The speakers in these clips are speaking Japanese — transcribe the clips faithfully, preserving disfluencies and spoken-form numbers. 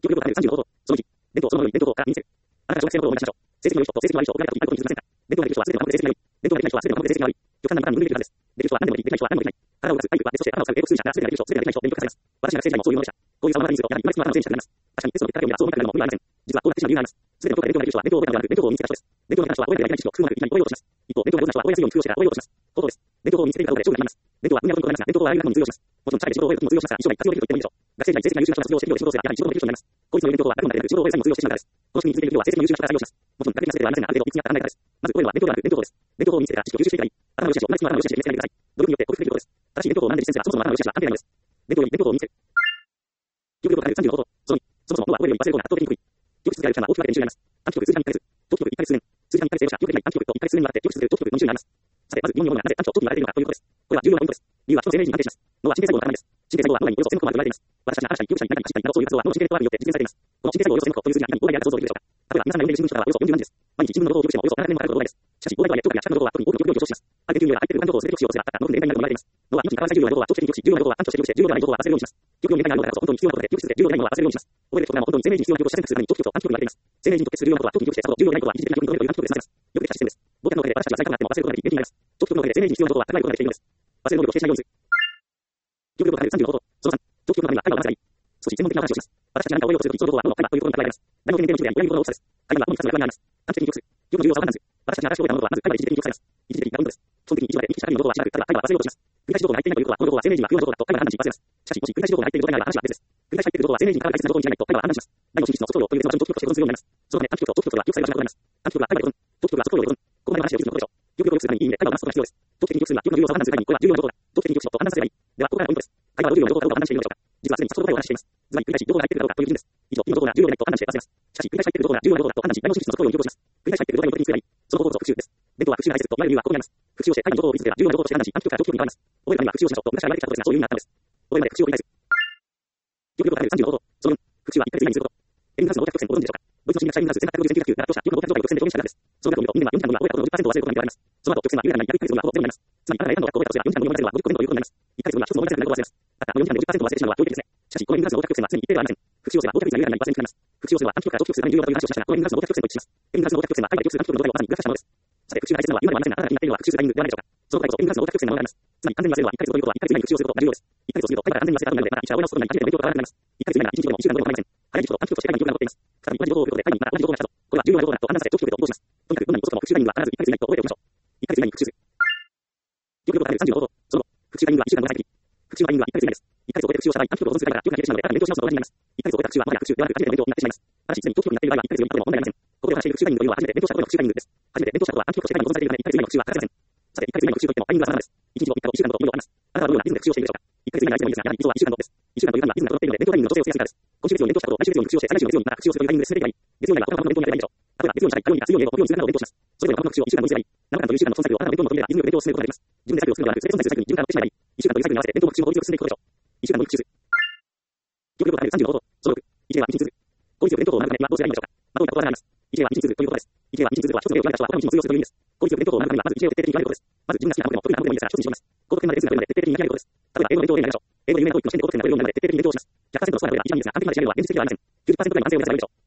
記憶力さんじゅうの方法。そのいち、伝統、そのように伝統法から身につける。あなたが小学生の方を思い出しましょう。成績の良い人と成績の悪い人を比べたとき、いいことに気づきませんか？伝統ができる人は全ての科目で成績が良い。伝統ができない人は全ての科目で成績が悪い。極端な二分類できるはずです。できる人は何でもでき、できない人は何でもできない。体を動かす、体力は、そして頭を使う、英語、数字、数学、全てができる人、全てができない人、勉強化されます。私の学生時代もそういうものでした。こういう差を学びにすると、やはり今いつも頭のせいにしたくなります。確かにテストの結果だけを見たらそう思いたくなるのも無理はありません。実はこうなってしまう理由があります。すべてのことが勉強ができる人は伝統を覚えたのではなく、伝統を身につけた人です。伝統ができない人は覚えていない知識を工夫もなくいきなり覚えようとします。一方、伝統が上手な人は覚えやすいように工夫をしてから覚えようとします。方法です。伝統を身につけていたことで勝負があります。伝統は分野ごとに異なりますが、伝統はあらゆる学問に通用します。もちろん、チャレで仕事を覚えることも通用しますが、一生涯活用できると言ってもいいでしょう。学生時代に成績が優秀な人が卒業して企業で仕事をすれば、やはり仕事もできる人になります。こいつの言う伝統はあくまで伝統を覚える際にも通用してしまうからです。この仕組みに続ける人は成績の優秀な人が採用します。もちろん、学歴なせではありませんが、ある程度いつになったらないからです。まず、これは伝統ではなく伝統法です。伝統法を身につけてから知識を吸収していったり、頭の良し悪しを同じ頭の良し悪しで見つけてください。努力によって克服できることです。正しい伝統法を学んで実践すれば、そもそも頭の良し悪しは安定なのです。伝統より伝統法を身につける。記憶力さんじゅうの方法。そのに、そもそも脳は覚えるより忘れる方が圧倒的に低い。記憶質がある人は大きく分けてに種類あります。短期記憶、数時間いっかげつ。長期記憶いっかげつ数年。数時間いっかげつで記憶できない短期記憶といっかげつ数年にわたって記憶する長期記憶の種類があります。さて、まず疑問に思うのはなぜ短期と長期に分かれているのかということです。これは重要なポイントです。理由は人の生命力に関係します。脳は神経細胞の塊です。神経細胞は脳内におよそせんこまあると言われています。私たちが話したり記憶したり見たり走ったりなどそういう活動は脳の神経ネットワークによって実現されています。この神経細胞およそせんこという数字がいかに膨大であるか想像できるでしょうか。例えば皆さんが読んでいる新聞社はおよそよんじゅうなんです。毎日新聞の情報を記録してもおよそななねんもかかるほどです。しかし、膨大とはいえ、長期や近くの情報は特に多くの記憶量を消費します。ある程度の記憶量が入っている情報を全て記憶しようとすれば、たったの分で年代になると言われています。脳は命に関わり重要な情報は長期的に記憶し、重要な情報は短期として記憶して、重要でない情報は忘れるようにします。記憶の限界があるのだからこそ本当に必要なことで、記憶し続け、重要でないものは忘れるようにします。覚えることが本当に生命に必要な記憶を選択するために長期記憶と短期記憶に分けています。生命にとって重要なことは長期記憶して、さほど重要でないことは一時的な記憶のみという短期記憶で済ませます。よくできたシステムです。僕たちのおかげで私たちは最短なっても忘れることができ、便利になります。長期記憶のおかげで生命に必要なことは高いことができているのです。忘れる能力を否定しないようにする。記憶力を高めるさんじゅうの方法。そのさん、長期記憶のためには会話を話せばいい。少し専門的な話をします。私たちが何か覚えようとするとき、その情報は脳の会話というところに書かれます。大脳天然の一部であり、親指の大きさです。会話は主にふたつの役割があります。短期的に記憶する。記憶の重要さは分かんです。私たちが新しく覚えたものはまず会話で一時的に記憶されます。一時的なポイントです。基本的に一度で見聞きした限りの情報はしなく、ただ会話は忘れようとします。繰り返し情報が入っていないということは、この情報は生命人は不要な情報だと会話が判断し忘れます。しかし、もし繰り返し情報が入っている状態なら話は別です。繰り返し入っている情報は生命人から大切な情報にしないと会話は判断します。大脳神経の速度量という別の長期記憶として保存するようになります。そのため短期記憶と長期記憶は記憶される場所が異なります。短期記憶は会話で保存、長期記憶は速度で保存。ここまでの話を記憶のことでしょう。記憶力を良くするためにいい意味で会話を話すことが必要です。長期的に記憶するには記憶の重要さを判断するためにこれは重要な情報だ。長期的に記憶しろと判断させればいい。では、ここからのポイントです。会話はどういうような情報かどうかを判断しているのでしょうか。実はすでに先ほど答えをお話ししています。つまり繰り返し情報が入っているかどうかという基準です。以上、今の情報が重要でないと判断して忘れます。しかし、繰り返し入っている情報が重要な情報だと判断し、大脳神経の速度量を記憶します。繰り返し入っている情報が記憶につけばいい。その方法こそ復習です。伝統は復習が大切と言われる理由はここにあります。復習をして会話の情報を見つければ重要な情報として判断し、短期記憶から長期記憶に変わります。覚えるためには復習をしましょうと昔は言われてきたことですが、そういう意味があったのです。覚えるまで復習を繰り返す。記憶力を高めるさんじゅうの方法。そのよん、復習はいっかげつ以内にすること。エミガスの合格曲線をご存知でしょうか。ドイツの心理学者エミガス全学学部全研究学級からとした記憶の合格上下曲線で表現したからです。その学を見ると人間はよんじかん分は覚えたことのごじゅっパーセント忘れることが見られます。その後曲線は緩やかになり、いっかげつ分はほぼゼロになります。つまり、あなたが英単語を覚えたとすればよんじかん分のよんパーセントはごじゅっ個前後ということになります。いっかげつ分は一つの思い出せないことを忘れます。たったのよんじかんでごじゅっパーセント忘れてしまうのは驚異的ですね。しかし、このエミガスの合格曲線は常に一定ではありません。復習をすれば合格率が緩やかになり、忘れにくくなります。復習をすれば短期記憶から長期記憶するために重要なという話をしましたが、このエミガスの合格曲線と一致します。エミガスの合格曲線は海外で記憶する短期記憶の状態をまさにグラフ化したものです。さて、復習が大切なのは今ではありませんが、あなたが気になっているのは復習するタイミングではないでしょうか。その答えこそエミガスの合格曲線なのであります。つまり、完全に忘れるのはいっかげつということは、いっかげつ以内に復習をすることが重要です。いっかげつを過ぎると会話が完全に忘れたことになるので、また一から覚え直すことになり、初めて勉強が変わらなくなります。いっかげつ以内ならいちにちでもいっしゅうかんでも変わりません。早い人と短期記憶として会議に記憶が残っています。再び同じ情報を送ることで会議にまた同じ情報が来たと。これは重要な情報だと判断され長期記憶と応答します。とにかくどんなにコストも復習タイミングは必ずいっかげつ以内と覚えておきましょう。いっかげつ以内に復習する。記憶力を高めるさんじゅうの方法。その後、復習タイミングはいっしゅうかんご再び。復習のタイミングはいっかげつ以内です。いっかげつを超えて復習をした場合、短期記憶を保存するだけが記憶が消えてしまうので、ただ勉強し直すのと同じになります。いっかげつを超えた復習はもはや復習ではなく初めての勉強になってしまいます。ただし、すでに長期記憶になっている場合はいっかげつよりも後でも問題ありません。ここでお話している復習タイミングというのは初めて勉強した後の復習タイミングです。初めて勉強した後は短期記憶としてタイミング保存されているためいっかげつ以内の復習は欠かせません。さて、いっかげつ以内の復習といってもタイミングは様々です。いちにちご、みっかご、いっしゅうかんごというのをあります。あなたはどのようなリズムで復習をしているでしょうか。いっかげつ以内ならいつでもいいですが、やはり理想はいっしゅうかんごです。いっしゅうかんという単位はリズムが整っているので、勉強タイミングの調整をしやすいからです。今週月曜に勉強したことを来週月曜に復習をして、再来週の月曜にまた復習をするというタイミングで進めていけばいい。月曜には他の勉強にやればいいでしょう。例えば月曜にしたり、火曜にか水曜に英語、木曜に数学などを勉強します。それぞれの他の復習をいっしゅうかんごにすればいい。ななかんといういっしゅうかんのその作業はあなたの勉強の取り入ればリズムで勉強を進めることができます。自分で作業をするのではなく、それと同じサイクルに自分から持ってしまえばいい。いっしゅうかんというサイクルに合わせて勉強も復習も効率よく進めていくことでしょう。いっしゅうかんごに復習する。記憶力を高めるさんじゅうの方法。そのろく、いちではいちにち続く。効率よく伝統法を学ぶためにはどうすればいいのでしょうか。まとめたことがあります。いちではいちにち続くということです。いちではいちにち続くは一つの例を言われた人は他の道も通用するという意味です。効率よく伝統法を学ぶためにはまずいちでを徹底的に覚えることです。まず自分が好きなことでも得意なことでもいいですが、一つに絞ります。高得点までレッスンが取れるので徹底的に見極めることです。例えば英語の勉強を例に挙げましょう。英語で有名なトイックの試験で高得点が取れるようになるので徹底的に勉強をします。ひゃくパーセントのスコアが取れば一番いいですが、完璧まで仕上げるのは現実的ではありません。きゅうじゅっパーセントぐらいの安定を目指せばいいでしょう。きゅうじゅっパーセントの英語力を仕上げるためにはさすがに勉強では不可能です。きゅうじゅっパーセントという高い安定を目指すことでしょう。温度差に海外に行くようになるとそういうわけではありません。きゅうじゅっパーセントのレベルを仕上げるにはさすがに勉強では不可能です。きゅうじゅっパーセントの英語力を仕上げるためにはさすがに勉強では不可能です。きゅうじゅっパーセントのレベルを仕上げるにはさすがに勉強では不可能です。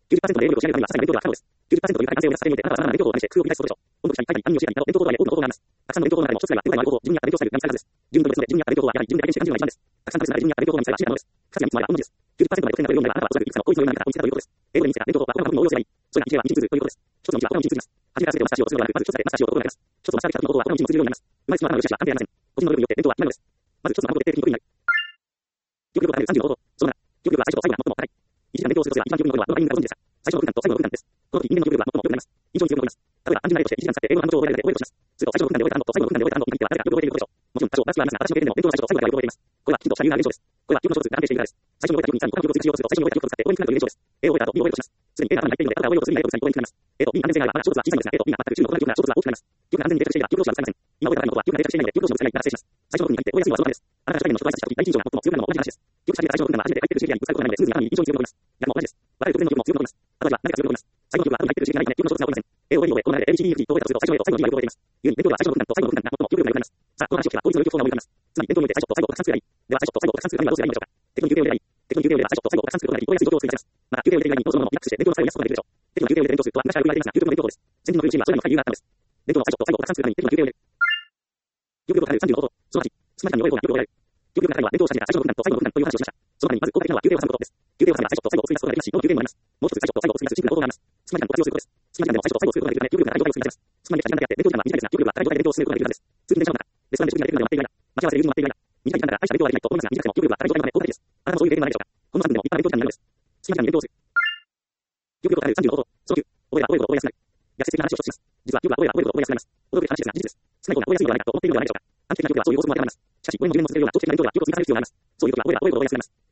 伝統法とはいえ多くのことがあります。たくさんの伝統法の中でも一つぐらいは手応えのある方法、自分に合った勉強スタイルが見つかるはずです。自分のですので、自分に合った勉強法はやはり自分で体験して感じるのが一番です。たくさん試す中で自分に合った勉強法が見つかれば真のものです。ふたつやみっつの間は同じです。きゅうじゅっパーセントまで得点が取れるようになれば、あなたはおそらくいくつかの効率のような何かが追いついたということです。英語で見つけた伝統法は他の部分も応用すればいい。それがいちではいちにち続くということです。一つの道は他の道に続きます。初めから全てをマスターしようとするのではなく、まず一つだけマスターしようと心がけます。一つをマスターできた時の方法は他の道にも通じるようになります。今いつも頭の良し悪しは関係ありません。個人の能力によって伝統は決まるのです。まず一つの単語で徹底的に得意になる。記憶力を高めるさんじゅうの方法。そのなな、記憶力は最初と最後が最も高い。いちじかん勉強するとすれば一番記憶に残るのはどのタイミングかご存知ですか。最初のろくだんと最後のろくだんです。この時人間の記憶力は最も良くなります。印象に強く残ります。例えば、単純な例としていちじかん使って英語の単語帳を覚えるだけで覚えるとします。すると最初のろくだんで覚えた単語と最後のろくだんで覚えた単語を見ては誰かよく覚えていることでしょう。もちろん多少バランスはありますが、私の経験でも伝統の最初と最後だけはよく覚えています。これはきちんとした理由がある現象です。これは記憶の小説が安定しているからです。最初に覚えた記憶にさらに他の記憶を追加しようとすると、最初に覚えた記憶を使って覚えにくくなるという現象です。A を覚えた後 B を覚えるとします。すでに A が頭に入っているので、ただ覚えようとするに A と B さんに覚えにくくなります。A と B に安全性があれば、まだ小説は小さいのですが、A と B が全く中の異なる記憶なら小説は大きくなります。記憶が安全に定着していれば記憶の小説は使いません。今覚えたことは記憶が定着していないので記憶の小説がないなら失礼します。最初のろくに入って覚えやすいのはそのためです。あなたが社会での職場挨拶した時、第一印象が最も強くなるのも同じ話です。記憶した最初のろくだんは初めて入っている刺激がいくつかることなので、すぐに頭に印象に強く残ります。逆も同じです。我々特定の記憶も強く残ります。後味は何か強く残ります。最後の記憶は後に入っている刺激がないので記憶の小説が起こりません。A を覚えるので、この流れで A B C D E F G と覚えたとすると、最初の A と最後の B はよく覚えています。故に、勉強では最初のろくだんと最後のろくだんが最も記憶力が良くなります。さあ、この話を聞けば効率の良い記憶法が思い浮かびます。つまり、伝統において最初と最後をたくさん作ればいい。では、最初と最後をたくさん作るためにはどうすればいいのでしょうか。テクニックではテクニックでは最初と最後をたくさん作ることができ、覚えやすい状況を作り出せます。また、休憩を入れていないに、そのままリラックスして、電動の作用を安くできるでしょう。適度な休憩を入れて電動するとは、昔から言われていますが、究極の勉強法です。先人の研究チームはそれらの深い理由があったのです。電動の最初と最後をたくさん作るために、適度な休憩を入れる。記憶力が上がるさんじゅうの方法。そのはち、少なくとも良い方が記憶を得られる。記憶力が高いのは、電動を始めた最初の部分と最後の部分という話をしました。その他に、まず効果的なのは休憩を挟むことです。休憩を挟めば最初と最後を追加することができますし、どの休憩にもなります。もう一つ最初と最後を追加するシンプルな方法があります。隙間時間を活用することです。隙間時間でも最初と最後をすることができるため、記憶力が高い状態を作り出します。つまり、時間だけあって、電動時間が短くなって、電動時間だけあって、電動時間が短いです。通勤電車の中、レストランで充電が待っている間、待ち合わせで友人と待っている間、短い時間だから大した勉強ができないと思いますが、短い時間ではできないと思いますが、短い時間も記憶力が高い状態の方が効果的です。あなたもそういう例外がないでしょうか。このさん点でも一般勉強時間になるのです。隙間時間に勉強する。記憶力が上がるさんじゅうの方法。そのきゅう、覚えれば覚えるほど覚えやすくなる。逆説的な話を一つします。実は記憶が覚えれば覚えるほど覚えやすくなります。驚くべき話ですが、事実です。少ない方が覚えやすいのではないかと思っているのではないでしょうか。短期的な記憶はそういう法則も当てはまります。しかし、ごねんもじゅうねんも続けるような長期的な勉強では記憶を積み重ねる必要があります。そういう時は覚えれば覚えるほど覚えやすくなります。あなたが小学生の頃はひらがな、体を覚えるだけで精一杯だったはずです。しかし、その後、ひらがな、体を覚えるだけで精一杯だったはずです。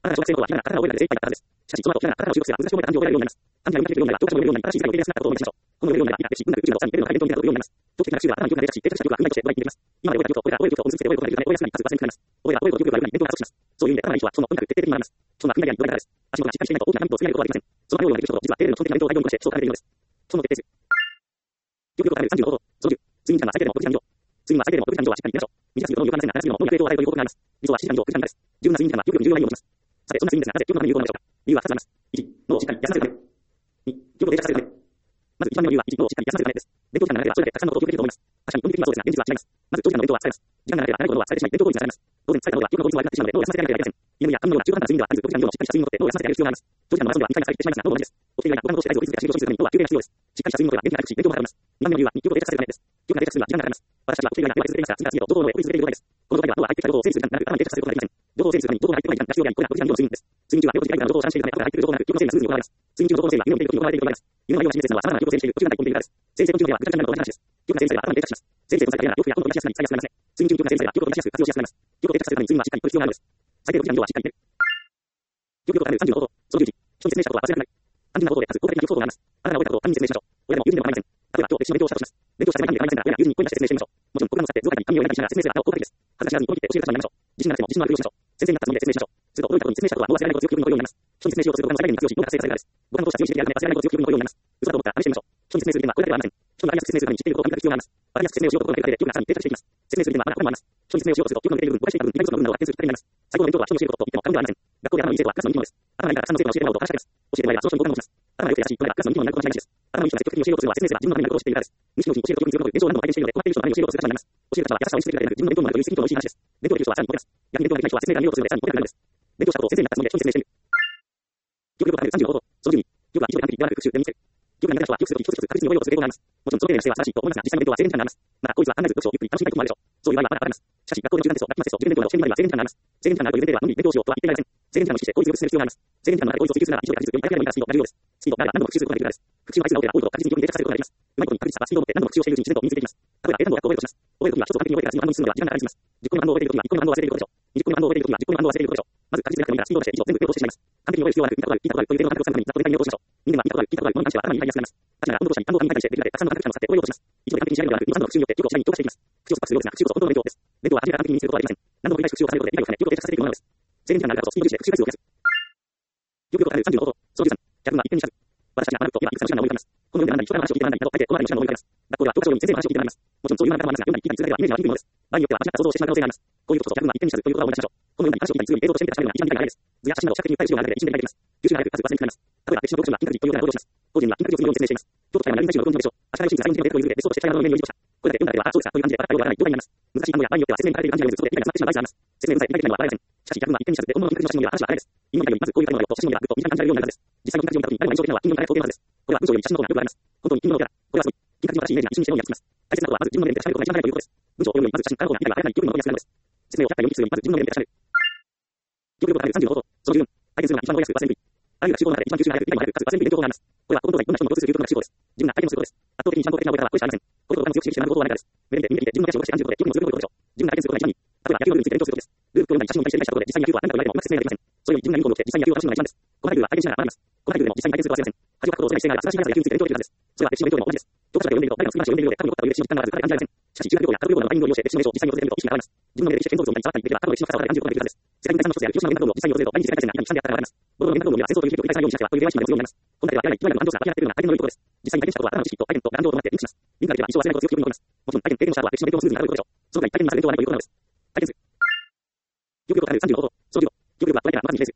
しかし、その後、ひらがな、体を覚えるようになります。短期的な記憶が読めば教科書を読めるようになります。短時間に読めるようになったら正しい記憶が出やすくなったことを思い出しましょう。この読めるようになれば、理解し、文学、宇宙などさんにレベルの高い文章を勉強になるようになります。長期的な学習では頭の記憶が定着し、定着した記憶が具体として語りにできます。今まで覚えた記憶と覚えた覚える記憶と結びつけて覚えることができるため、覚えやすくなり、数が千になります。覚えれば覚えるほど記憶力が上がるように伝統が加速します。そういう意味で頭のいいは記憶力が上がるように伝統が加速します。そういう意味で頭のいいはその音楽決定的に学びます。そんな国内では言われたからです。足元がしっかりしていないと大きな何と追い上げることはできません。そのようなできる人と実は低レベルの基本的な伝統を大量にしてそうされているのです。その決定です。記憶力が上がるさんじゅうの方法。そのじゅう、睡眠時間は最低でもろくじかん以上。睡眠は最低でもろくじかん以上はしっかり寝ましょう。短すぎると脳に有効な線が長すぎるの脳に悪い影響を与えるという報告があります。実はしちじかん以上、くじかん以下です。十分な睡眠時間は記憶力に重要な意味を持ちます。さて、そんな睡眠ですが、なぜ記憶のために有効なのでしょうか。理由はふたつあります。いち、脳をしっかり休ませるため。に、記憶を定着させるため。まず一番目の理由は、いち、脳をしっかり休ませるためです。勉強時間が長ければそれだけたくさんのことを記憶できると思います。確かに、論理的にはそうですが、現実は違います。まず長時間の勉強は疲れます。時間が長ければ長いほど脳は疲れてしまい、勉強効率が下がります。当然、疲れた脳は記憶の効率も悪くなってしまうので、脳を休ませていかなければいけません。眠りや頭のような中途半端な睡眠では足りず、ろくじかん以上のしっかりした睡眠をとって脳を休ませてあげる必要があります。長時間のマラソンではにかいが疲れてしまいますが、脳も同じです。起きている間、他のことをして合図を続けて走るとするために脳は休憩が必要です。しっかりした睡眠をとれば元気が回復し、勉強もはかどります。にばんめの理由は、記憶を定着させるためです。記憶が定着するには時間がかかります。私たちは起きている間、弱い続けていますが、次から次へと情報を脳へ送り続けている状態です。この状態では脳は入ってきた情報を整理する時間がなく、頭に定着させることができません。情報を整理するために情報が入ってこない時間が必要であり、これがろくじかん以上の睡眠です。睡眠中は病気がいくら情報を遮断しているため、頭が入ってくる情報がなく、記憶の整理がスムーズに行われます。睡眠中の情報の整理は夢を見ている時に行われていると言われます。夢の内容を示すのは、様々な記憶を整理している途中まで込んでいるからです。整理整頓中ではぐちゃぐちゃになると同じ話です。記憶が整理されれば頭に定着します。整理整頓されたような記憶や今度を出しやすくなり、使いやすくなりますね。睡眠中に記憶が整理されれば記憶を出しやすく活用しやすくなります。記憶を定着させるために睡眠はしっかりとる必要があるのです。最低ろくじかん以上はしっかり寝る。記憶力が上がるさんじゅうの方法。そのじゅういち、人に説明したことは忘れなくなる。単純な方法でかつ効果的な記憶方法があります。あなたが覚えたことを他人に説明しましょう。親でも友人でも構いません。例えば今日歴史の勉強をしたとします。勉強したつもりなんで構いませんが、親や友人に声に出して説明してみましょう。もちろんプログラムを使って図を書いたり紙を読んだりしながら説明するあなたを効果的です。恥ずかしがらずに思い切って教える方になりましょう。自信がなくても自信のあるふりをしましょう。先生になったつもりで説明しましょう。すると驚いたことに説明したことは脳は忘れられないことを強く記憶に残るようになります。人に説明しようとするプログラムを最大限に活用し、脳が活性化されるからです。ボタンを押した強い指でやるため忘れられないことを強く記憶に残るようになります。嘘だと思ったら試してみましょう。人に説明するにはこれだけではありません。人に分かりやすく説明するために知っていることをとにかく必要があります。わかりやすく説明をしようと心がけるだけで記憶がさらに定着していきます。説明するにはまだこれもあります。人に説明をしようとすると記憶の抜けている分、誤解していた分、理解不足の分などが点数きっかけになります。最高の勉強とは人に教えることと言っても過言ではありません。学校で頭のいい生徒はクラスのいいものです。頭がいいからたくさんの生徒が教えてもらうと話しかけます。教えてもらえばその人に合格をします。頭が良くて優しい人がクラスのいいものになることは間違いなしです。頭のいい人が積極的に教えようとするのは説明すれば自分のためになることを知っているからです。無意識のうちに教えると記憶に残る現象なども体験しているので、困っている人のために教えようとするからになります。教える方は優しさを意識するだけでなく、自分の勉強もなるという好きと美味しい話です。勉強できる人はさらに残ります。逆に勉強ができない人は説明が見ようとするのでさらに残りなくなるのです。勉強したことを先生になったつもりで人に説明してみる。記憶力が上がるさんじゅうの方法。そのじゅうに、記憶は一度で完璧ではなく復習で身につける。記憶が苦手な人は記憶するとき一つ一つ確実に覚えようとする傾向があります。もちろんその丁寧な姿勢は正しいと思いますが、実際の勉強は制限時間があります。また効率は考えず読書をゆっくり楽しみたいと思われるでしょう。そういう場合はまだ上がります。しかし学校で中間テスト、学期末テスト、受験勉強など試験にまでは制限時間があります。制限時間があるという前提ではのみ勉強しようとは言っていられません。制限時間を意識して効率よく進める必要があります。制限時間の中で効率を追求するなら一度で確実により早くでもいいからスピードが上がるようです。スピードが何度も復習することができるからです。復習の回数が多ければ多いほど確実に記憶に定着させることができます。うまいことに確実さはスピードを持って何度も復習をしているうちに自然と身についていきます。例えば英単語を学校で覚えるとします。覚えるときは一つを完璧に覚えてから次の反応に進むのでは時間がかかります。じゅっ個の反応を覚えているときは一個の反応を忘れていることでしょう。にじゅっ個の反応を覚えているときはじゅっ個の反応を忘れていることでしょう。まず確実でなくてもいいからスピードを出して以上全部勉強してしまいます。完璧に覚える必要はなく、見たことある、聞いたことあるという程度の感覚をつかむためにざっとデータに入力しましょう。人間は見たことある、聞いたことあるものに関しては頭に入りやすくなります。ただしながら、温度としたり単語を紙に対してできるだけたくさんの感覚値を使って覚えようとします。一度で完璧に仕上げるのではなく、に、さんどの復習によって記憶を次第に強化していきます。復習を速くするようですが、復習こそ本当の勉強です。勉強は初めから完璧に身につけることはできません。何度も繰り返し復習を重ねることで理解を深め、記憶を定着させていくものなのです。制限時間があるからこそスピード重視で復習回数を増やす。記憶力が上がるさんじゅうの方法。そのじゅうさん、脚本が一点に近く。私たちが学ぶと今いくつの時間が思い浮かびます。このように何人の人から話を聞いて学んだりなど、大抵この辺りの時間が思い浮かびます。学校では教科書より先生の話を聞いて学びます。もちろんそういう学びもありますが、読んだり聞いたりするだけではイメージが湧きにくいものです。場合によっては間違った想像をしてしまう可能性があります。こういうことこそ脚本が一点に近くということを思い出しましょう。このように話を聞いたりするように映像として見て確かめるのが一番時間が長いです。図や写真など視覚的に深い資料があるだけで一瞬で理解できます。吸収が早くかつ忘れにくくなります。例えば歴史の教科書には金閣寺というような報道をします。個人には金閣寺を積むように説明しています。京都大学の何々をご存知でしょう。足利義が最後に出てくるという理由で別荘として茶屋の上に読みました。これだけ読んだだけでは、あ、そうですかという感じで、あたかようわからない状態になります。難しい単語や場合によっては説明に書かれている漢字が読む図とで理解が詰まってしまう場合があります。説明文さえ理解できないのは笑えません。しかし脚本が一点に近くで本物の金閣寺の写真のような話は早いです。今みたいにまずこういう単語があると写真のようなグッと身近に感じられるようになるはずです。実際の金閣寺を見た時に誰もが印象的なのは金色の輝きを想定のはずです。これは文章より写真の方がよくあります。本当に金色のキャラ。これはすごい。金閣寺の正しいイメージが一瞬にして脳に焼き付きます。大切なことはまず自分の目で確かめることが一番早いということです。文章を読むよりまず写真からの方が理解が早い記憶に残りやすくなるのです。説明をひゃっかい読み聞きするよりまず自分の目で確かめる。記憶力が上がるさんじゅうの方法。そのじゅうよん、体験するのが一番覚えやすく忘れにくい。あるいは集合の中で一番吸収が早く理解も早くかつ忘れにくい勉強法があります。これはほとんどがいろんな人の共通する究極の学習法です。自分が体験することです。圧倒的に一番効果的な覚え方はこれしかありません。これと他の強く刺激して学ぶ方法はないからです。目で見て見て自分の手足を動かして感じることで記憶にもすることでしょう。自分が体験することが一番いい。例えば野球のルールについて勉強することです。ルールと読んだり写真を見たりして理解したことで実際に野球は何だと言われてもうまく説明ができません。それより自分がユニフォームを着て実際に野球を楽しむのが一番です。このルールは体験しながら学びます。このルールでも実際に体験することは忘れません。恥をかくことをしない姿勢がある正しい速さで野球について勉強できるはずです。それは歴史の勉強でも同じです。教科書だけ読んでいると誰かの素晴らしい読んでいるので過去に起こったという歴史の時間があるから感じられません。しかし中学校や学部用語などのタイミングを利用して歴史の名称を実際に訪れると意識が変わります。自分の目で歴史や建造物を見たり触ったりできれば過去の歴史の深さを感じることができるはずです。世界の第三の一つである広島の原爆ドームを実際に訪れると毎日世界大戦がいかに悲惨であったかがわかります。ボロの原爆ドームでは戦争という悲劇を繰り返さないようにしなければという例外心まで強くなります。この中ではやらない、いわゆる感情差が明らかになっているのが体験の良いところです。実際に体験したことは頭の知識と体験と感情となってリンクします。リンクができれば一生忘れないことを強く記憶に残ります。もちろん体験経験をした後は歴史の勉強もスムーズになることでしょう。その他に体験になる勉強はないということなのです。体験する。記憶力が上がるさんじゅうの方法。そのじゅうご、記憶力はこれだけはまずに否定する。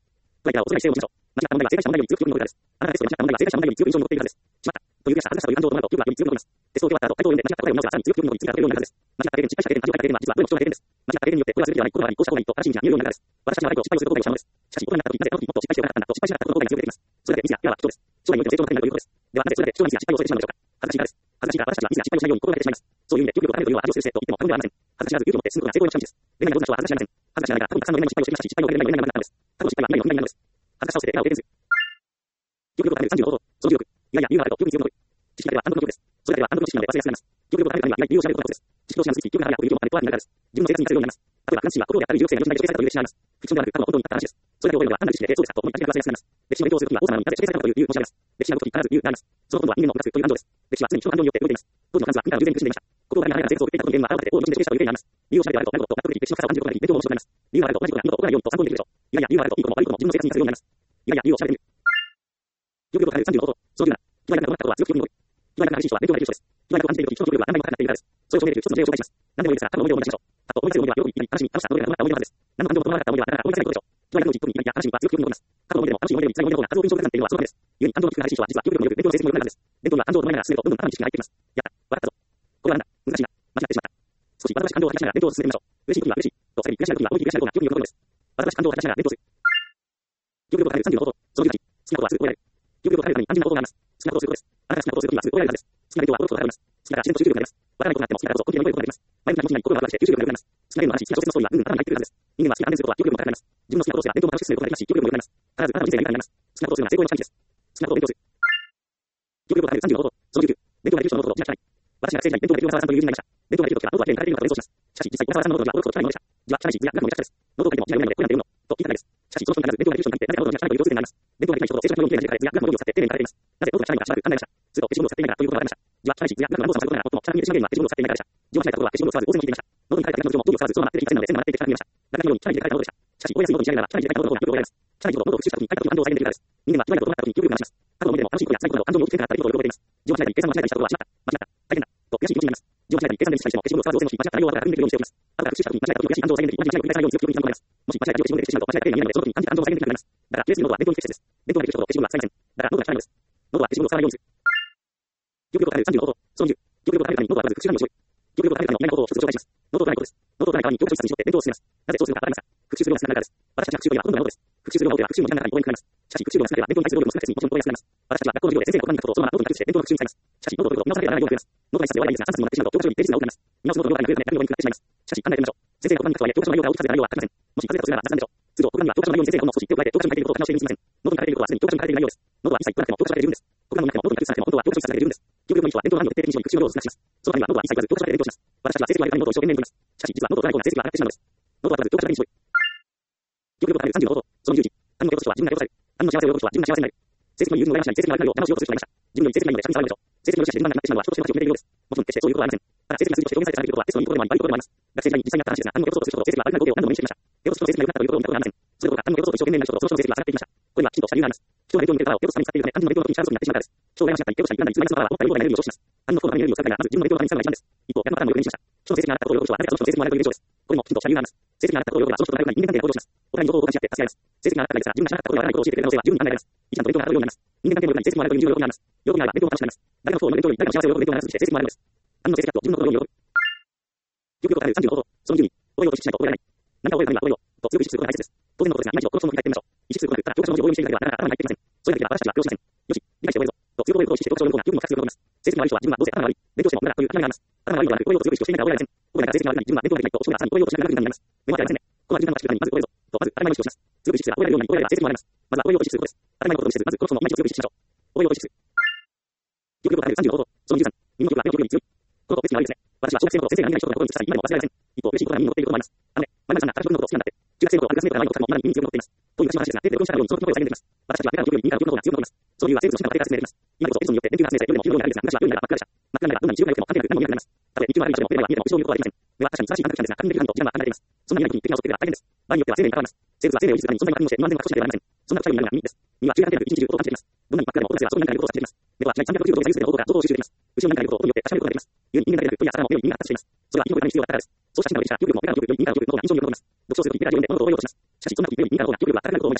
加えては、おそらく性を持ちましょう。間違った問題は正解した問題より強く記憶に残るからです。あなたがテストで間違った問題は正解した問題より強く印象に残っているはずです。しまった。という悔しさ、恥ずかしさという感情を伴うと、記憶はより強く残ります。テストを受け終わった後、回答を読んで間違った答えを直せばさらに強く記憶に残り、次が解けるようになるはずです。間違った経験、失敗した経験、過剰体験は実はどれも貴重な経験です。間違った経験によって、これはすべてではない、これはこうした方がいいと正しい道が見えるようになるからです。私たちは誰かを失敗をすることがしたのです。しかし、大人になった時、なぜあの時もっと失敗してよかったんだと失敗しなかったことが強く出てきます。それだけミスやエラーは貴重です。将来においても成長の糧になるということです。では、なぜそれだけ貴重なミスや失敗を恐れてしまうのでしょうか。恥ずかしいからです。恥ずかしいから私たちはミスや失敗をしないように心がけてしまいます。そういう意味で、記憶力を高めるというのは恥をするせいと言っても過言ではありません。恥ずかしがらず勇気を持って進むことが成功の近道です。恋愛の上手な人は恥ずかしがりません。恥ずかしながら多分たくさんの恋愛の失敗をしてきましたし、失敗を受ける何も何もなかったのです。過去の失敗は未来の未来なのです。恥ずかしさを捨ててエラーを経験する。記憶力を高めるさんじゅうの方法、その記憶。いやいや、理由があると記憶に強く残る。知識だけは暗黙の記憶です。それだけは暗黙の知識なので忘れやすくなります。記憶力を高めるためには、いわゆる理由を調べることがです。知識同士が結びつき、記憶が早く理由をあるとは何かです。自分の生活に活かせるようになります。例えば、フランス人は心であったり、有力性や有知ない女性されたという歴史があります。フィクションではなく、過去の本当にあった話です。それだけを覚えれば単なる知識で、そうですかと思い間違いなく忘れやすくなります。歴史の勉強をするときは、王様のなぜ指定されたかという理由を申し上げます。歴史が動くとき必ず理由があります。その本とは人間の復活という感情です。歴史は常に人の感情によって動いています。当時のフランスは民から従前に苦しんでいました。国王が彼らが生活を送っていたという原因は、あらかじめ王の人に指定したという原因があります。理由を調べてあると、なるほどと納得でき、歴史の深さを感じることができ、勉強も面白くなります。理由があると同じことが二度と起こらないようにと参考にできるでしょう。いやいや、理由があるといいことも悪いことも自分の生活に活かせるようになります。いやいや、理由を調べてみる。記憶力を高めるさんじゅうの方法、そのじゅうなな、被害がなくなったことは強く記憶に残る。被害がなくなる人は勉強ができる人です。被害が感じているとき、人の記憶力は何倍も高くなっているからです。それを証明できる一つの例を紹介します。何でもいいですが、過去の思い出を思い出しましょう。あと、思い出せる思い出は、喜び、悲しみ、楽しさ、どれがなくなった思い出のはずです。何の感情も伴わなかった思い出は、なかなか思い出せないことでしょう。被害がなくなる特に悲しみは強く記憶に残ります。過去の思い出も楽しい思い出より辛い思い出の方が数多く印象深くなっているのはそのためです。故に感情の低くなる人は、実は記憶力も良く、勉強の成績も良くなるはずです。伝統には感情を伴いながら進めると、どんどん頭に知識が入ってきます。やった、わかったぞ。これはなんだ、難しいな、間違ってしまった。少しバタバシ感情を吐き出しながら伝統を進めてみましょう。嬉しい時は嬉しい。と、さらに悔しい時は思い切り悔しいことが記憶に残るのです。バタバシ感情を吐き出しながら伝統する。記憶力を高めるさんじゅうの方法、そのじゅうはち、好きなことはすぐ覚えられる。記憶力を高めるために単純な方法があります。好きなことをすることです。あなたが好きなことをするときはすぐ覚えられるはずです。好きな勉強は驚くことがあります。好きなら自然と集中力があります。わからないことがあっても好きなことを根気よく覚えることができます。前向きな気持ちになり心がワクワクして集中力が良くなります。好きなゲームの話、好きな小説のストーリーはぐんぐん頭に入ってくるはずです。人間は好きな安全することは記憶力も高くなります。自分の好きなことをすれば伝統も楽しく進めることができますし、記憶力も良くなります。必ずあなたの人生が豊かになります。好きなことをするのは成功の近道です。好きなことを勉強する。記憶力を高めるさんじゅうの方法、そのじゅうきゅう、勉強ができる人のノートを自覚しない。私が政治に伝統ができる小沢さんという友人がいました。伝統ができるときはノートはきれいに書かれているのかと勉強します。しかし、実際小沢さんのノートには驚くほど汚いものでした。字は汚いし、図やグラフもめちゃくちゃです。ノートを書いても字が読めないのでこれなんて読むのと聞いただけです。しかし、その人に必ず伝統ができる人に限って何であろうと間違いないです。伝統ができる人に限って図やグラフの文字を使って丁寧に書いて図やグラフの文字を使っています。なぜノートが汚いのかしばらく考えました。すると消しゴムを使っていないからということが分かりました。字は汚いし、図やグラフの文字を使うことなら最も下に見えてしまう原因は消しゴムを使っていないからでした。字を間違えたことは消しゴムを使わず大勢に聞いていました。ノートに書いただけの文字も定規を使わずそのまま手で書いていませんので線がなっていて汚く見えました。だからのように汚い字で書いたものでした。しかし、覚えやすいノートに仕上げれば汚い字で書いたものの方がよく覚えられます。汚い字ほどノートを復習したときに書いたときの感情を再現できるからです。人間は嫌いなことがあったときに記憶力が増します。過去の思い出でも楽しいことや辛いことなど感情の大きく変化があったことをよく覚えています。字を間違えたり計算を間違えたりしたことはしまった、間違った、大変だ、と悔しい気持ちになります。字を間違えたり計算でミスしたりしても消しゴムを使わず大勢の日間違った内容は後から確認できるようにしておきます。後から復習したときに間違えたときの悔しい感情を再現でき、同じ間違いを繰り返さないように強く記憶に残ります。もし間違えた字を消しゴムで消してしまうと間違えた例が見えないので、そのときに漢字で感情を再現できるようになります。だから、ユーエスビー ノートは勉強に不適切です。伝統ができる人ほど消しゴムは使いません。だから、ノートが汚いのです。ノートは消しゴムを使わないようにする。記憶力を高めるさんじゅうの方法、そのじゅう、記憶力を高めるためにノートはまず復習が面白い。記憶力を高めるための何の方法を一つ紹介します。ノートがないことです。ノートがない代わりに教科書に絞って勉強を進めます。なぜそうするのかわかりますか。復習するような少なからです。私たちが復習というのはほとんどのノートです。復習するノートでは復習の時間がかかり応援になります。しかし、復習量が少なければ勉強に対する労力も少なくて済み、もちろん覚えやすくなります。私たちは学校の授業で先生が講義に書くことをそのままノートに託して伝統の復習に使います。しかし、ノートを取ると見直さなければならないように増えます。ノートにさせて終わらないんですが、さんさつにもなってしまうと教科書にページ数が多くなります。見直すノートの量が増えるため何のようになってしまいます。しかし、考えてみましょう。先生が黒板に書くとはいえ、教科書の内容が大きくされた内容は書けません。もし書けたとすれば雑談でしょう。すると、黒板には教科書の内容に先生が本の少し手を加えて教科書に書いていることを書き直しているに過ぎません。ノートに書いていることはすでに教科書に書いている内容です。ノートは一切書かなくても教科書だけで十分です。黒板になってもノートに書くされても本当は教科書にされて十分です。記憶力のいい人は伝統の範囲を徹底的に復習の量を少なくします。そのためにはノートは一切書かず教科書だけで勉強します。私たちは成績が上がるためにノートを一生懸命に読みます。しかし、実はノートがない方が成績が上がってしまうのです。ノートは書かず教科書だけに絞り。記憶力を高めるさんじゅうの方法、そのじゅういち、他人のこととしては自分が良くされる。他人の幸せを喜ぶ人は自分が幸せになる。成績の友人の羨ましさに成績が上がるよう騙しをする人がいました。自分より成績がいいので借金されるでしょう。成績の良し悪しで自分がなくなってしまうのは人としての価値を決めているようです。もちろん決してそういうことはありません。ただ成績が数字として表現されていることはテストのいいことでもあり悪いことでもあります。学生時代に実際にあった話ですが、他人の競争とする人と成績が悪くなることを何度も目にしてきました。両としての成績が良くなったということを見たことがありません。それどころか他人の競争と一生懸命になる人とその人の成績が下がっていきました。これにはきちんとした理由があります。人のレートを見てるからを両としてに使っているため、肝心のレートの時に下がることになってしまったからです。将来の社会、レート者に何につまりその側はもっといいことがエネルギーを消費します。他人の方のエネルギーを使うためにはまず自分のレートを上げに下がるのが一番です。一方、逆のパターンもよく目にしました。人の成績が上がったことを喜ぶ人はなぜかその人の成績も上がるという現象です。これもきちんとした理由があります。成績が上がったことを喜ぶはその人と仲良くなり人間関係が向上します。お互いに情報を交換し合って助け合います。成績が上がったからですが、自分が知らなかったことやわからないことを教えてくれる可能性は十分に考えられます。一段と勉強が上がるようになります。人間関係も良くなり成績も上がるという重要なことになります。喜びがあれば勉強も楽しくなります。誰かの不幸の勉強より誰かの幸せを喜ぶ勉強が長続きして成績も上がるのです。他人の成績だと自分のことをより喜ぶ。記憶力を高めるさんじゅうの方法、そのじゅうに、覚えようと意識しないと覚えられない。何か覚えるためには覚えようと強く意識することが大切です。当然のことですが、今一度この質問を振り返ってみましょう。意識することがなく、ただ教科書の文字を読みしているだけではなかなか頭に入ってきません。そういうだけでは私たちは教師ません。よし、理解して覚えるぞ。と強く覚えることを意識して教科書の方が記憶にも深くすることができます。成績の悪い人は自分はどうせ頭が悪い、勉強しても無駄だという考えがあります。頭が悪いのではなく、覚えようと強く意識をしていないから覚えられません。覚えながら成績が悪いのに自分は勉強ができないと少しはさらに覚えようとしなくなるようになります。目はありませんね。この自分が学習にまず覚えるぞ。とまず頭の意識をします。強く意識すれば覚えられるように覚えられれば成績も上がります。まずは覚えようと意識することです。頭のことを意識せず、まずこのその毎日を強く意識しましょう。覚えようと意識する。記憶力を高めるさんじゅうの方法、そのじゅうさん、耳の記憶は目の記憶より強い。このこと別に悪いですね。私は小学生の頃先生が何々一言のことに尽くさない今でも忘れられません。一方、嬉しいことが耳に残っていることもあります。あのね、前々さんが私のことを好きなんだって。中学生の頃は恥ずかしめから前のことも今に耳に強く残っています。という私の話ですが、テープで録音したようにそのことを再現できます。私たちはベタの記憶より耳から記憶の方が強く残ります。その理由は生物の進化の過程から進められます。今こそテストによって研究が進めてよりも記憶が長いですが、昔は夜になれば真っ暗でした。真っ暗になればどんなに日中が良くても関係なく何も見えなくなります。たとえ日中は悪い場所でもテレビが見えても後ろを見ることはできません。目は確かに素晴らしい感覚なんですが、確認できる範囲と時間は限られています。そんな未来に手が遅れては大変です。場合によっては生命に関わります。生物は生命を維持するためにそんなに確認をして身の安全が確保しなければなりません。そんなことになるのが耳です。耳は中間点で一日中音を感じています。どんなに真っ暗でも音がすればそこに何かいることを察知できます。目は違いさんびゃくろくじゅうどで左右すべての方向から情報を収集できます。後ろに何かいることを音によって確かめることができます。故に人間だけでなく、鳥や魚も目に耳が発達しています。それは生き残るために必要だったからです。そうした進化の歴史は記憶力もベタの記憶より耳から記憶の方が印象に残ります。読書をするときベタ上で物を覚えようとします。しかしそんな時より耳からの方が記憶力は高くなることを思い出しましょう。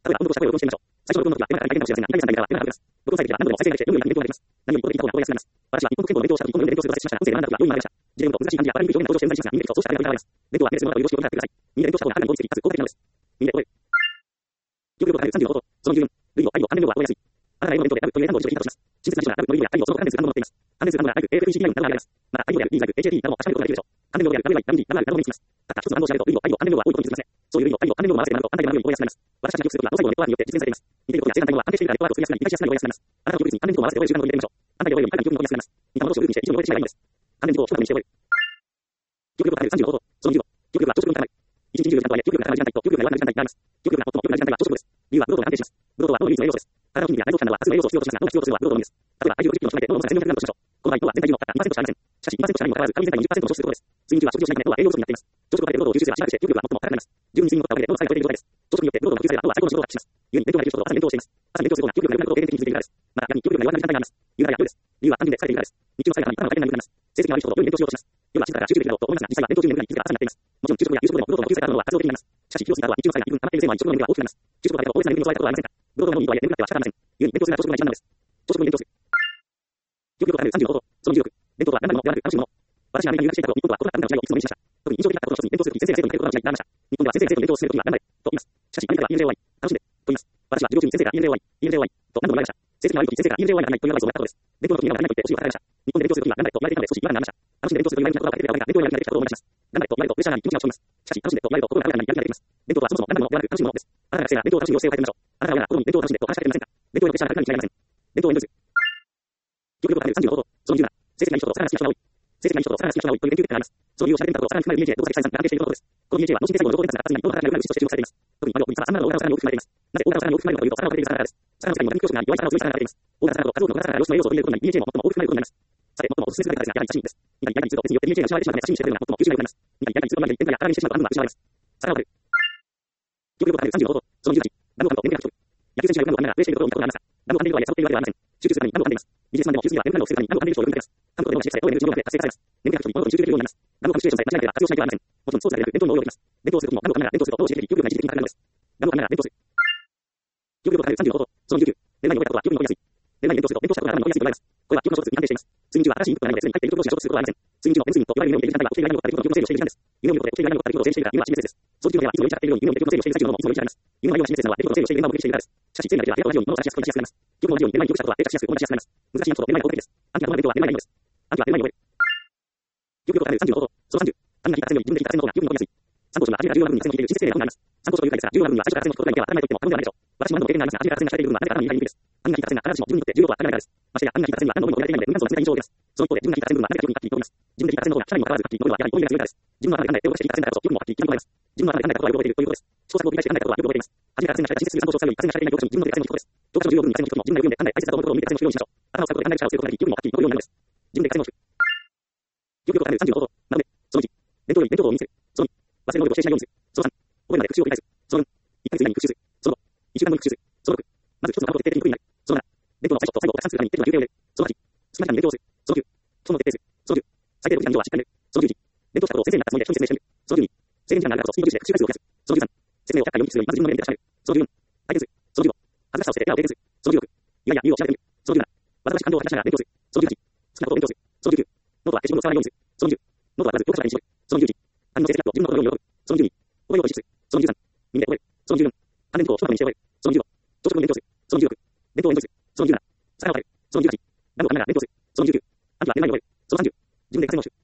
例えば、温度とした声を録音してみましょう。最初の録音の時は、今から大変なお知らせが、二回目、三回目からは、録音されていれば何度でも再生ができて、どのように勉強ができます。何よりこの勉強が覚えやすくなります。私は日本国憲法の勉強をした時、日本の勉強すると説明した音声が何だとか、用意がありました。事例の難しい漢字やパラリンピック表現などをして難しいですが、耳で聞くとそうした例が現れます。勉強はメールするものなどをよろしくお願いください。耳で勉強した方がはるかに効率的かつ効果的なのです。耳で覚える。記憶力が上がるさんじゅうのこと、そのじゅうよん、類を愛を関連用語は覚えやすい。あなたが英語の勉強でラブという英単語を一度聞いたとします。親切な人がラブの意味や愛をその関連する単語を持っています。関連する単語がライブ、エーエフイーシーティーアイ などが挙げられます。また、愛語である D ライブ、エイチエーティー なども確かめることができるでしょう。関連用語であるラブイ、ラブディ、ラブアルなども目につきます。たった一つの単語を調べると、類を愛を関連用語は多いことに気づきますね。そういう類を愛を関連用語を合わせて学ぶと、あなたが学ぶように覚えやすくなります。私たちが記憶することは、脳細胞のネットワークによって実現されています。似ていることや正反対語は安定しているからネットワークを作りやすくなり、理解しやすくなり覚えやすくなります。あなたの記憶率に関連語を合わせて覚える習慣を取り入れてみましょう。あなたが覚えるようにいかに記憶に残りやすくなります。似たものをループにして一度に覚えてしまえばいいのです。関連事項を一言にして覚える。記憶力が上がるさんじゅうのこと、そのじゅうご、記憶力は朝食の時間内。一日にじゅうよじかんとはいえ、記憶力が上がる時間帯と記憶力が弱くなる時間帯があります。記憶力が最も良くなる時間帯は朝食後です。理由はブロードが安定します。ブロードは脳の唯一の栄養素です。体の筋肉や内臓器官などは熱い栄養素を必要としますが、脳が必要とするのはブロードのみです。例えば、体重ろくじゅっキロの人がいて、脳の重させんよんひゃくグラムとしましょう。この場合、脳は全体重のたったにパーセントしかありません。しかし、にパーセントしかないにもかかわらず、会議全体のにじゅっパーセントを消費することです。睡眠中は食事をしないため、脳は栄養不足になっています。朝食後でブロードを吸収すれば、しばらくして記憶力は最も高くなります。十分に睡眠をとった上で、脳の作用を超えている状態です。朝食によってブロードの補給されれば、脳は最高の仕事を発揮します。故に、勉強ができる人と朝に勉強をしています。朝に勉強する方が記憶力が良くなることを経験的に気づいているからです。また、逆に記憶力が弱くなる時間帯があります。夕方や夜です。理由は単純で疲れているからです。日中の作業が頭が回転が緩くなります。成績が悪い人ほど夜に勉強しようとします。夜は静かだから集中できるなどと思いますが、実際は勉強中に眠くなり、気づけば朝になっています。もちろん、昼食後や夕食後でもブロードの補給された脳は活動的になります。しかし、疲労する後は日中の作業が二分溜まっているせいもあり、朝食後の眠りは大きくなります。昼食後だけでも大げさな眠りに襲われたことはありませんか。ブロードの脳にとはいえ眠くなっては仕方ありません。故に、勉強するなら朝食後が一番なのです。朝食後に勉強する。記憶力が上がるさんじゅうのこと、そのじゅうろく、勉強とは何なのではなく楽しむもの。私がアメリカに留学していた頃、日本では異なった文化の違いをいくつも目にしました。特に印象的だったことの一つに、勉強するとき先生や生徒に触れることがないという話がありました。日本では先生や生徒に勉強を進めるときは何々と言います。しかし、アメリカでは イーエヌジェーオーワイ、楽しんでと言います。私は授業中に先生が イーエヌジェーオーワイ、イーエヌジェーオーワイ と何度も言われました。成績が悪いとき先生が イーエヌジェーオーワイ ならないというアドバイスをもらったことです。勉強のときには何々と言って少しは離れました。日本で勉強するときは何々と言われていたので少し違和感がありました。楽しんで勉強すると言われることが分かっているから、勉強にやる気が出てきたことを思い出します。何々と言われるとプレッシャーがあり気持ちが落ち込みます。しかし、楽しんでと言われると心が軽くなりやる気が出てきます。勉強とはそもそも何々ではなく楽しむものです。あなたが学生が勉強を楽しむ様子を変えてみましょう。あなたが親が子供に勉強を楽しんでと話しかけていませんか。勉強へのプレッシャーが軽くなるに違いありません。勉強を遠慮する。記憶力が上がるさんじゅうのこと、そのじゅうなな、成績がいい人とさらが好きな人が多い。成績がいい人とさらが好きな人が多いという研究結果があります。その理由を調べてみたところ、さらが低くなるイメージで動作的採算が安定していることです。このイメージは脳神経細胞の情報伝達が活に脳の働きが良くなる物質として注目されています。特にマリオ、ブリ、サラ、アンナなどの大型のさらに大きく含まれています。なぜ大型のさらに大きく含まれるかというと、サラが出ているサラからです。サラの世界には強力な弱いサラを強いサラが出ています。大型サラと数多くの小型サラが良質の栄養素を取り入れることになり、イーエヌジェー も最も多く含まれることになります。さて、最もおすすめするだけですが、やはり写真です。二回、二回に一度、別によって イーエヌジェー が失われてしまうため、写真にしてくれるのが最も優秀なようになります。二回、二回に一度の前に、天体や空にしてしまうと半分は失われます。サラを取る。記憶力が上がるさんじゅうのこと、そのじゅうはち、何度かと眠気が吹き飛ぶ。野球選手が何度かが上しているところを見たことがありますが、何度か寝るとはいえ、誘っているわけではありません。集中するために何度か寝ています。ビジネスマンでも技術には眠くなるのを防ぐために何度か寝る人をよく見かけます。韓国でも指摘され、脳へのうちの能力で達成されます。眠気が吹き飛び、物事に集中できるようになります。何度かのシチュエーションさえ間違えては活用しなければなりません。もちろん操作でなく勉強にも応用できます。勉強をするときも何度かながら勉強すると脳を刺激でき、記憶力が一時的に高まるのです。何度かながら勉強する。記憶力が上がるさんじゅうのこと、そのじゅうきゅう、寝る前に覚えたことは記憶に残りやすい。寝る前に勉強すると勉強したことが頭に残りやすいと言われます。これは記憶の小説に安定しています。睡眠中は新しいインプットがないので、すでに入っている記憶同士が衝突することはありません。睡眠中のレム睡眠といわゆる夢を見ている時間帯は、起きていないにもかかわらず記憶の整理をしている時間です。夢を見ることで起きていないにもかかわらず記憶の整理をしている時間です。夢を見ることで起きていないにもかかわらず記憶の整理をしている時間です。夢は新しいインプットを示すのは、レコードの整理をしている今を目撃しているからです。しかし、整理だけではデータと同じように物を差し出すことにしやすくなります。記憶も同じように、寝る前に記憶したことはデータ化しやすく、思い出しやすくなります。難しいインプットと寝る前の攻撃です。暗記はどんな勉強は寝る前にいいのです。暗記は寝る前に覚える。記憶力が上がるさんじゅうのこと、そのさんじゅう、他人が聞いた線より自分で聞いた線の方が記憶に残りやすい。参考書は初めからじゅうよんわ分に達成の聞いている実質例が本があります。参考書という回ですが、じゅうよんわ分には最初から線を聞くことができれば、当たらないと言っても過言ではないでしょう。私も何度も経験がありますが、初めから線が下れている部分は誰からも言いたい理由です。他人が聞いた線が必ずしも自分にとって重要とは限らないからです。ましてや、他人が聞いた線には何度も読み込まれていないので、分断層が冷たい印象を受けます。その一方で、自分が聞いた線部分は誰が記憶に書き込みます。自分で聞いた線の方が社内にもかかわらず書き込むのはやはり思い出が強いからです。自分の頭で考えて、私が聞いた線だからこそ記憶も書き記憶に残ります。自分の頭で考えたことはよく覚えているということです。試行錯誤を繰り返して考えたことはよく覚えています。初めから線が下れた実質参考書を使うより、線が下れていない教科書に自分ので聞いた線を聞くことです。教科書の重要文に聞いた線を聞くとも、自分が読んで考え大切だと思うことを見て線を聞くようにしましょう。頭を使うことで考える力を強くことができ、記憶も書き残るようになるのです。自分で聞いた線を聞く。記憶力が上がるさんじゅうのこと、なので、そのいち、勉強より勉強法を身につける。そのに、忘れる能力を指定しないようにする。そのさん、覚えるまで復習を繰り返す。そのよん、いっかげつ以内に復習する。そのご、いっしゅうかん後に復習する。そのろく、まず一つの単語と徹底的に無理になる。そのなな、勉強の最初と最後をたくさんするために手の休憩を入れる。そのはち、少なくなる勉強をする。そのきゅう、基本を徹底する。そのじゅう、最低の時間以上はしっかり寝る。そのじゅういち、勉強したことを先生になったつもりで人に説明してみる。そのじゅうに、制限時間があるからこそスピード重視で復習回数を増やす。そのじゅうさん、説明をひゃっかい読み聞きするよりまず自分の目で確かめる。そのじゅうよん、体験する。そのじゅうご、恥ずかしさを捨ててエラーを経験する。そのじゅうろく、いやいや理由を調べてみる。そのじゅうなな、わざわし感動を吐き出しながら勉強する。そのじゅうはち、好きなことを勉強する。そのじゅうきゅう、ノートは消しゴムを使わないようにする。そのじゅう、ノートはまず教科書だけに絞る。そのじゅういち、他人の成績アップを自分のことのように喜ぶ。そのじゅうに、覚えようと意識する。そのじゅうさん、耳で覚える。そのじゅうよん、関連事項を一言にして覚える。そのじゅうご、朝食後に勉強する。そのじゅうろく、勉強を勉強する。そのじゅうなな、さらを変える。そのじゅうはち、何度かながら勉強する。そのじゅうきゅう、暗記は寝る前に覚える。そのさんじゅう、自分で活用をする。